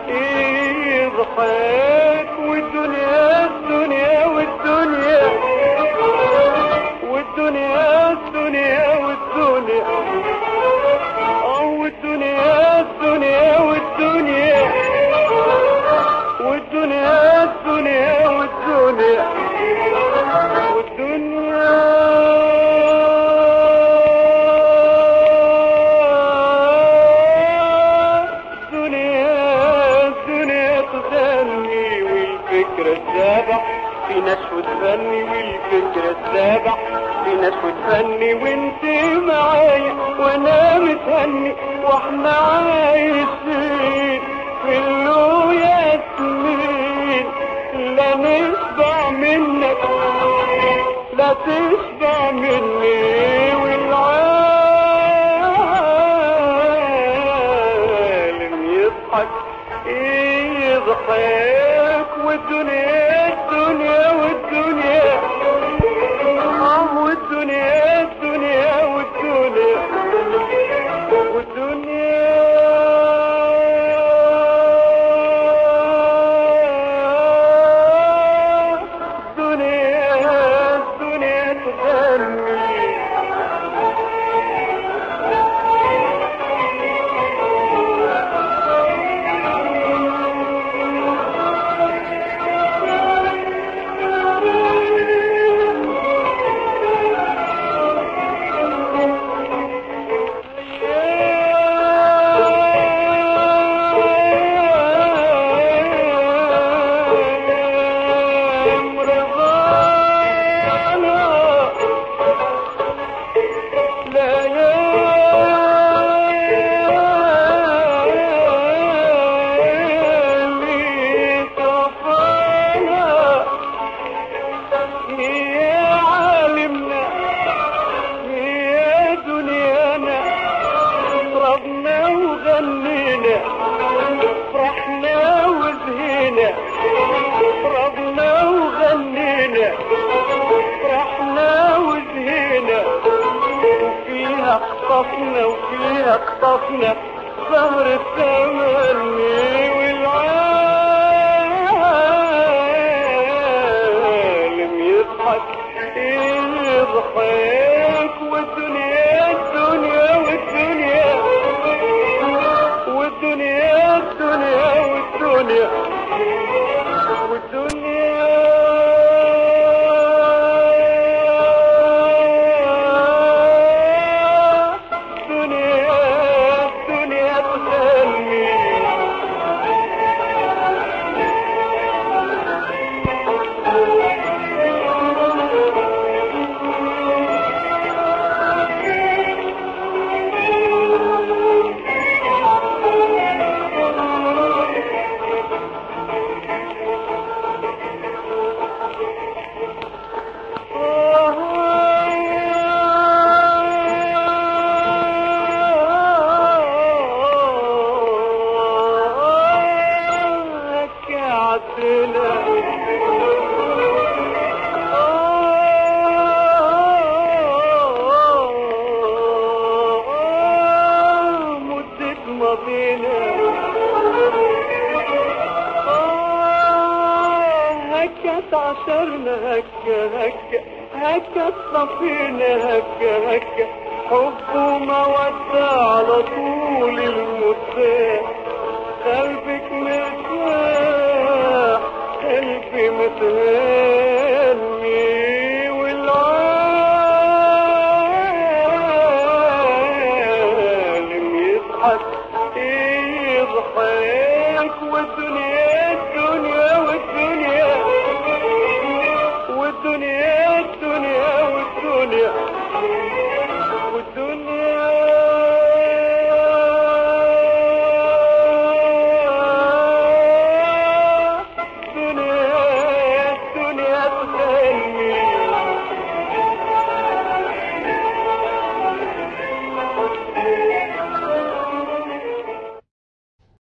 يضحك والدنيا الدنيا والدنيا والدنيا الدنيا والدنيا والدنيا الدنيا والدنيا والدنيا الدنيا والدنيا في نشوة فني والفكرة السابع في نشوة فني وانت معايا وانا متهني واحنا عايشين في اللو ياسمين لا نشبع منك لا تشبع مني والعالم يضحك يضحك والدنيا الدنيا والدنيا والدنيا الدنيا والدنيا والدنيا الدنيا تغني فرحنا وزهينا ربنا وغنينا فرحنا وزهينا وفيها خطفنا سهر التمني والعالم يضحك والدنيا الدنيا والدنيا والدنيا الدنيا والدنيا والدنيا الدنيا تغني عشرنا هكا صفينا هكا حب ومودة على طول المدة قلبك مرتاح قلبي متهني والعالم يضحك والدنيا